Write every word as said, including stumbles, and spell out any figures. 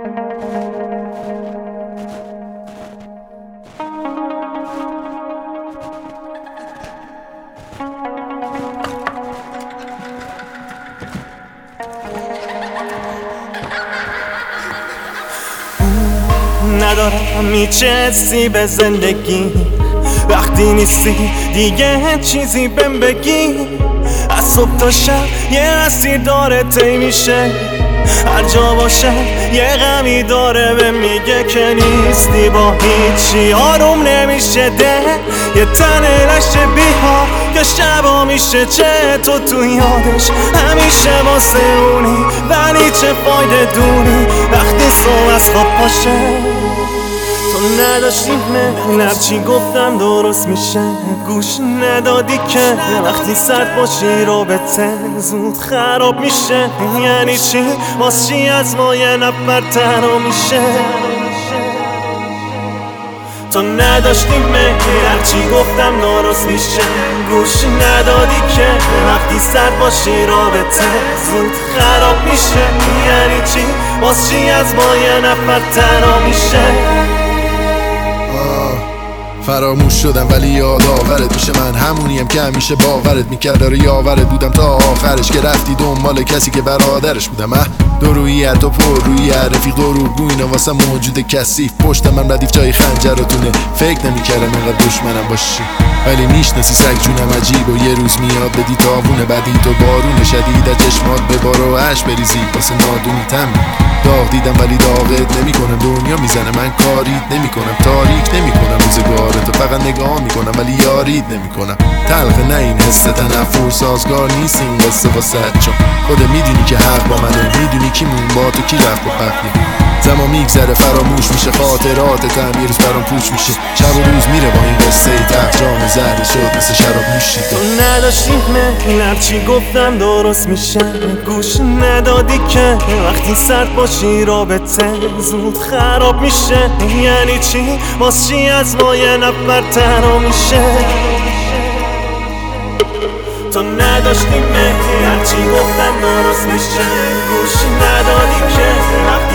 ندارم هیچ حسی به زندگی وقتی نیستی دیگه چیزی بهم بگی. از صبح تا شب یه مسیر داره طی میشه، هر جا باشه یه غمی داره به میگه که نیستی با هیچی. آروم نمیشه ده یه تنه لشه بیها که شبا میشه چه تو تو یادش همیشه واسه اونی، ولی چه فایده دونی وقتی صبح از خواب پاشه. تو نداشتی من هرچی گفتم درست میشه، گوش ندادی که وقتی سرد باشی رابطه زود خراب میشه. یعنی چی واسه چی از ما یه نفر تنها میشه؟ تو نداشتی من هرچی گفتم درست میشه، گوش ندادی که وقتی سرد باشی رابطه زود خراب میشه. یعنی چی واسه چی از ما یه نفر تنها میشه؟ فراموش شدم ولی یاد آورت میشه، من همونیم که همیشه باورت میکرد. داره یاورت بودم تا آخرش که رفتی دنبال کسی که برادرش بودم. اه درویت و پر روی رفیق دروگو اینا واسه موجود کثیف پشت من ردیف جای خنجراتونه. فکر نمیکردم اینقدر دشمنم باشی، ولی میشناسی سگ جونم عجیب و یه روز میاد بدی تابونه بعدی تو بارون شدید از چشمات به بار و عشق بریزی واسه نادونیتم. داغ دیدم ولی داغت نمیکنم، دنیا میزنه من کاریت نمیکنم، تاریک نمیکنم روزگارتو فقط نگاه میکنم ولی یاریت نمیکنم. تلخ نه این حس تنفر سازگار نیست این قصه واسه چون خودت میدونی که حق با منه، میدونی کی مون با تو کی رفت با پخلی. زمان میگذره فراموش میشه خاطراتت هم یه روز برام پوچ میشه، شب و روز میره با این قصه تخت جام زهر شد مثل شراب میشی. تو نداشتی من هرچی گفتم درست میشه، گوش ندادی که وقتی سرد باشی رابطه زود خراب میشه. یعنی چی واسه چی از ما یه نفر تنها میشه؟ تو نداشتی من هرچی گفتم درست میشه، گوش ندادی که